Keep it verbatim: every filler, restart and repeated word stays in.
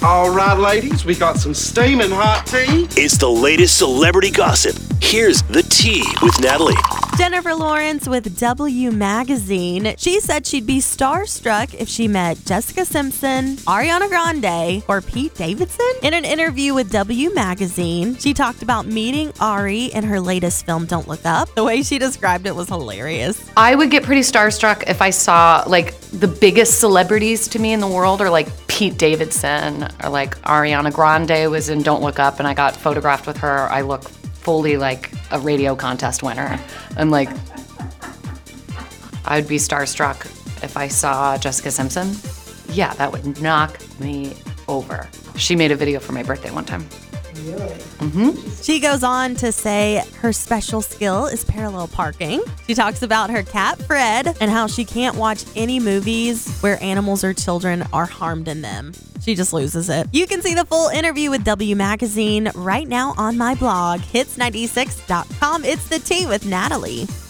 All right, ladies, we got some steaming hot tea. It's the latest celebrity gossip. Here's The Tea with Natalie. Jennifer Lawrence with W Magazine. She said she'd be starstruck if she met Jessica Simpson, Ariana Grande, or Pete Davidson. In an interview with W Magazine, she talked about meeting Ari in her latest film, Don't Look Up. The way she described it was hilarious. I would get pretty starstruck if I saw, like, the biggest celebrities to me in the world are like Pete Davidson, or like Ariana Grande was in Don't Look Up and I got photographed with her. I look fully like a radio contest winner. I'm like, I would be starstruck if I saw Jessica Simpson. Yeah, that would knock me over. She made a video for my birthday one time. Really? Mm-hmm. She goes on to say her special skill is parallel parking. She talks about her cat, Fred, and how she can't watch any movies where animals or children are harmed in them. She just loses it. You can see the full interview with W Magazine right now on my blog, hits ninety-six dot com. It's The Tea with Natalie.